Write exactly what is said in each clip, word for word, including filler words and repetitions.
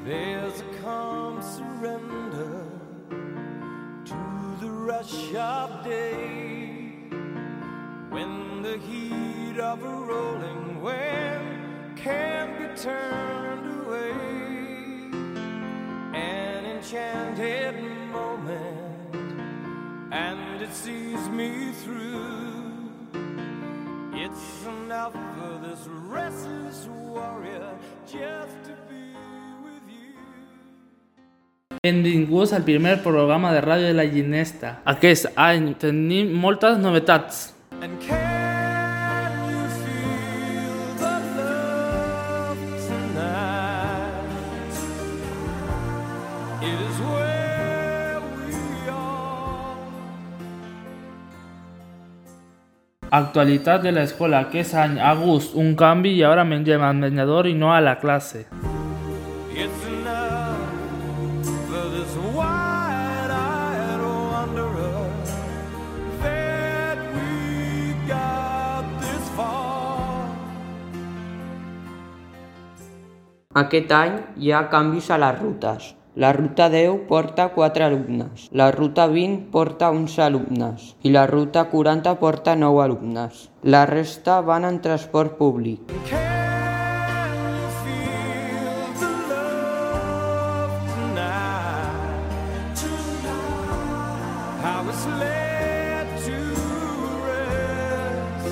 There's a calm surrender to the rush of day, when the heat of a rolling wave can't be turned away. An enchanted moment, and it sees me through. It's enough for this restless warrior just to be with you. Benvinguts al primer programa de ràdio de la Ginesta. Aquest any tenim moltes novetats. And can you feel the love tonight? It is where we are. Actualitat de l'escola. Aquest any a gust un canvi i ara mengem al menjador i no a la classe. It's enough for this wide-eyed wanderer that we got this far. Aquest any hi ha canvis a les rutes. La ruta deu porta quatre alumnes, la ruta vint porta onze alumnes i la ruta quaranta porta nou alumnes. La resta van en transport públic. Can you feel the love tonight? How it's led to rest.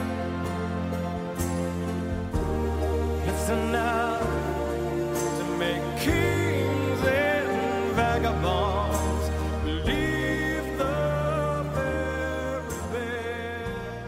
It's enough to make kings and vagabonds leave the very best.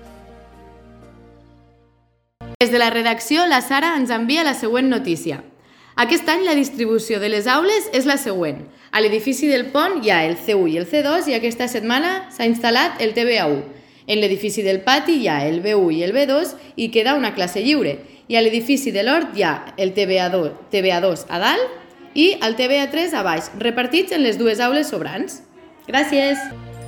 Des de la redacció, la Sara ens envia la següent notícia. Aquest any la distribució de les aules és la següent. A l'edifici del Pont hi ha el C u i el C dos i aquesta setmana s'ha instal·lat el T B A u. En l'edifici del Pati hi ha el B u i el B dos i queda una classe lliure. I a l'edifici de l'Hort hi ha el T B A dos a dalt i el T B A tres a baix, repartits en les dues aules sobrants. Gràcies!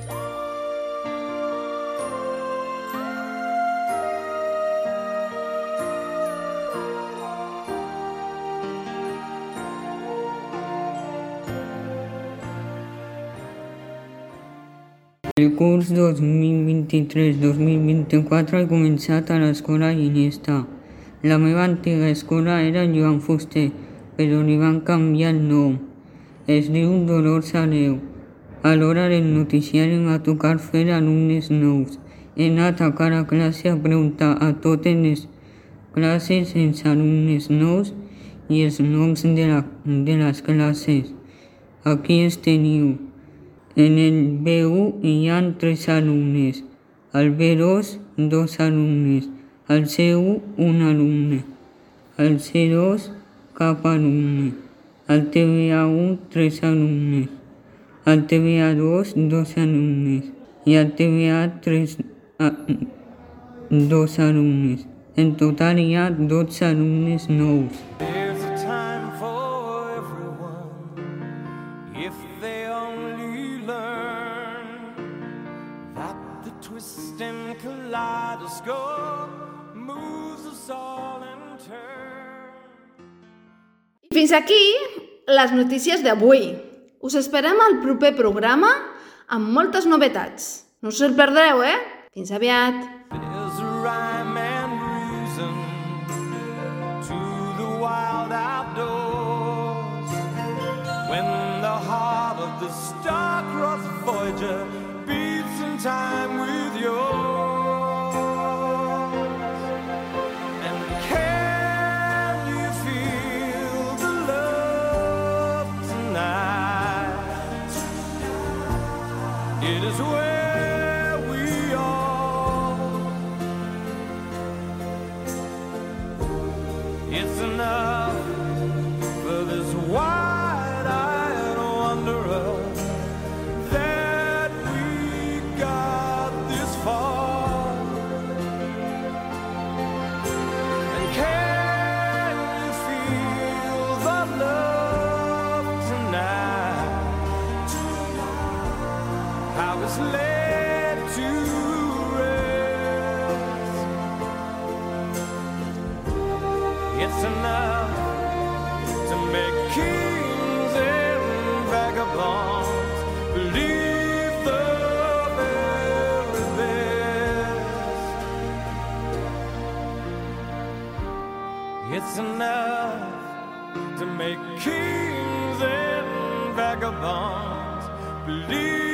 El curs dos mil vint-i-tres dos mil vint-i-quatre he començat a l'escola Ginesta. La meva antiga escola era Joan Fuster, però li van canviar el nom. Es diu Dolors Areu. A l'hora del noticiari em va tocar fer alumnes nous. He anat a cada classe a preguntar a totes les classes els alumnes nous i els noms de, la, de les classes. Aquí els teniu. En el B u hi ha tres alumnes, al B dos dos alumnes, al C u un alumne, al C dos cap alumne, al T B A u tres alumnes, al T B A dos dos alumnes i al T B A tres a, dos alumnes. En total hi ha dotze alumnes nous. There's a time for everyone if they only learn that the twisting kaleidoscope moves us all in turn. Fins aquí les notícies d'avui. Us esperem al proper programa amb moltes novetats. No us el perdreu, eh? Fins aviat! There's a rhyme and reason to the wild outdoors when the heart of the star-crossed Voyager beats in time with yours. And can you feel the love tonight? It is where we are. It's enough for this wide-eyed wanderer that we got this far. And can you feel the love tonight? How it's led to rest. It's enough to make kings and vagabonds believe the very best. It's enough to make kings and vagabonds believe